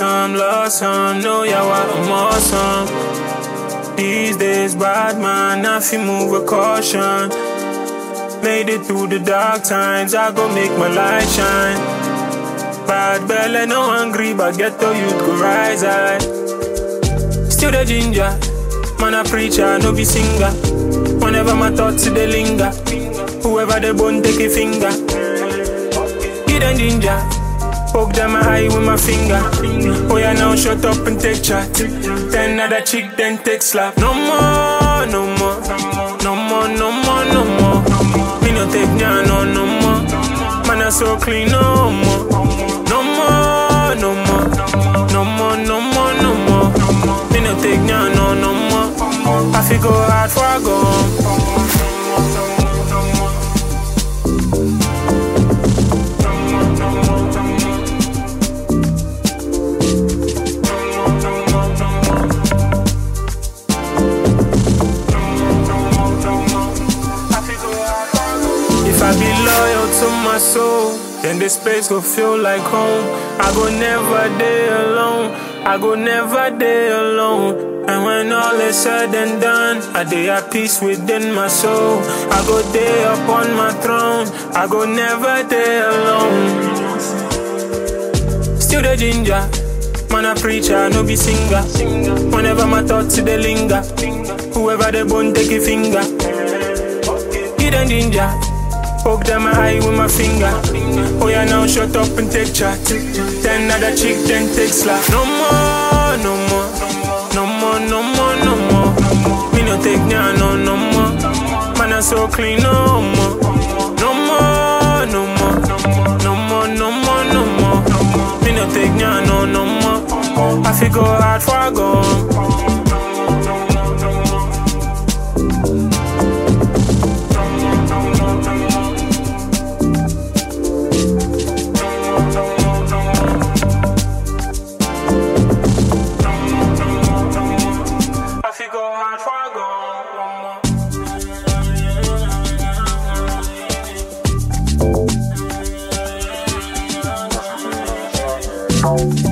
lost some. Know ya what I'm awesome. These days, bad man, I feel move with caution. Made it through the dark times, I go make my light shine. Bad belly, no hungry, but get the youth go rise high. Still the ginger, man a preacher, no be singer. Whenever my thoughts they linger, whoever they bone take a finger. Hidden ginger, poke them a eye with my finger. Oh yeah, now shut up and take chat. Then another chick, then take slap. No more, no more, no more, no more, no more. Me no take ya, no more. Man a so clean, no more. No more, no more, no more, no more, no more. Me no take ya, no more. I feel go hard for I go. If I be loyal to my soul, then this place go feel like home. I go never day alone, I go never day alone. And when all is said and done, I day at peace within my soul. I go day up on my throne, I go never day alone. Still the ginger, man a preacher, no be singer. Whenever my thoughts they linger, whoever they bone take a finger. Hidden ginger, poke them a eye with my finger. Oh yeah, now shut up and take chat. Then another chick, then take slap. No more, no more, no more, no more, no more. Me no take ya, no more. Man a so clean, no more. No more, no more, no more, no more, no more. Me no take ya, no more. I feel go hard for I go. Go hard for I go.